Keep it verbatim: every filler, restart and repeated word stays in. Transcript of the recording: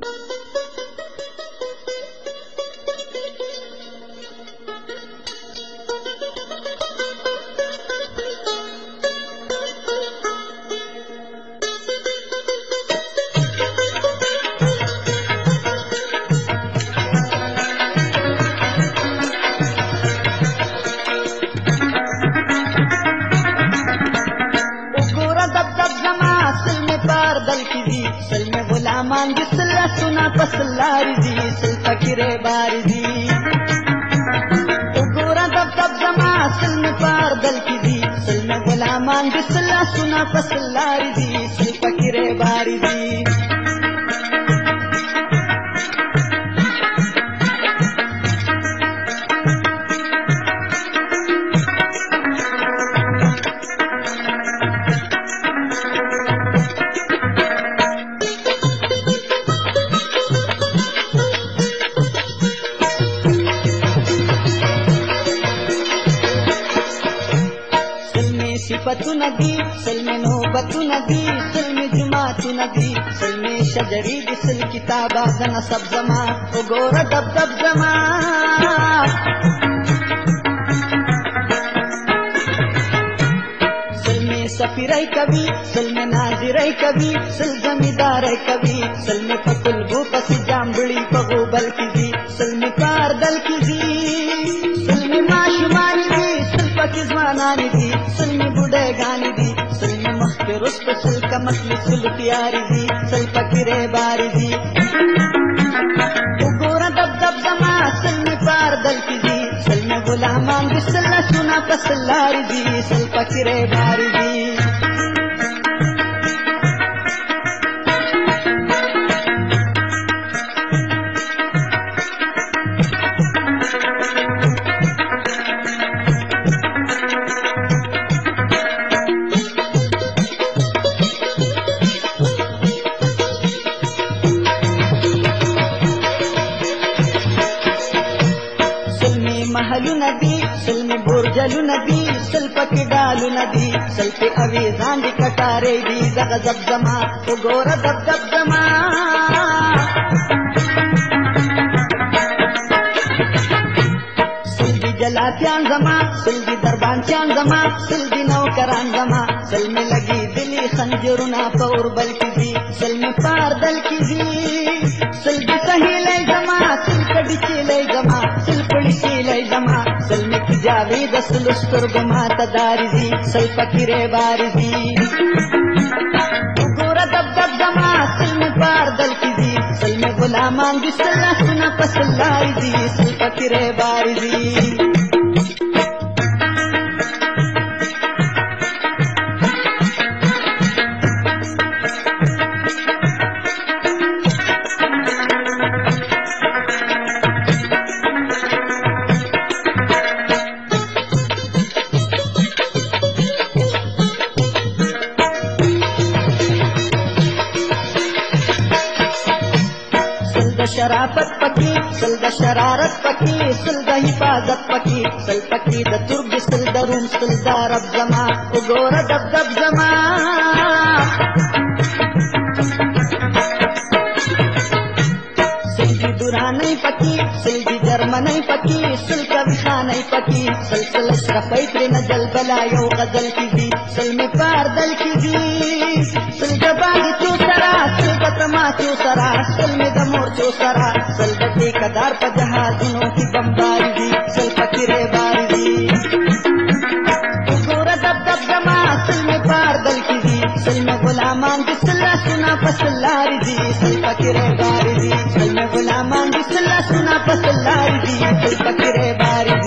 غلامان دي سلا سنا پسلاری دي سل فکر باری دي وګورا دب دب زما سل می پار دل کی دي سل می غلامان دي سلا سنا پسلاری دي سل فکر باری دي صفتنا دي سلم نوبتنا دي سلم جماعتنا دي سلم شجري دي سل كتابا دنا سب زما وګوره دب دب زما سلم سفيرای کوي سلم ناظرای کوي سل زمیدارای کوي سلم پکل بو پس جامبړي پغو بل کی دي سلم کار دل کی دي سلم ماشومان دي سل پک زمانان دي سلم بډایګان دي سلم مخکې رست سل کمسل سل تیاری دي سل فکرې باری دي وګوره دب دب زما سلم پار دل کی دي سلم غلامان دي سل سنا پسلاری دي سل فکرې باری دي محلونه دي سلم برجلونه دي سل پکې ډالونه دي سل په اویزان دي کټارې دي دغه زب زما وګوره دب دب زما سل دي جلاتیان زما سل دي دربانچیان زما سل دي نوکران زما سل می لګي دلی خنجرونه په اوربل کې دي سل می پار دل کې دي سل دي سهیلې زما سل کډي چیلې زما سل پړې چیلې زما سل می جاوید سل سترګ ما تداري دي سل فکرې باري دي وګوره دب دب زما سل می پار دل کې دي سل می غلامان دي سل سنا پسلای دي سل فکرې باري دي شرافت پکی سل د شرارت پکی سل د حفاظت پکی سل پکی د ترب سل د روم سل د رب زما وګوره دب دب زما سل دی دورانی پکی سل دی جرمنی پکی سل کویخانی پکی سل سل اشرفی پر نجل بلا یو غزل کی دی سل می پار دل کی دی سل جبانی چو سرا سل بطما چو سرا سل می دمور چو سرا سل بطی قدار پا جہازنوں کی بمباری دی سل فکرے باری دی وګوره دب دب زما سل می پار دل کی دی سل می غلامان دی سل سنا پسلاری دی سل فکرے باری دی سل می غلامان دی سل سنا پسلاری دی سل فکرے باری دی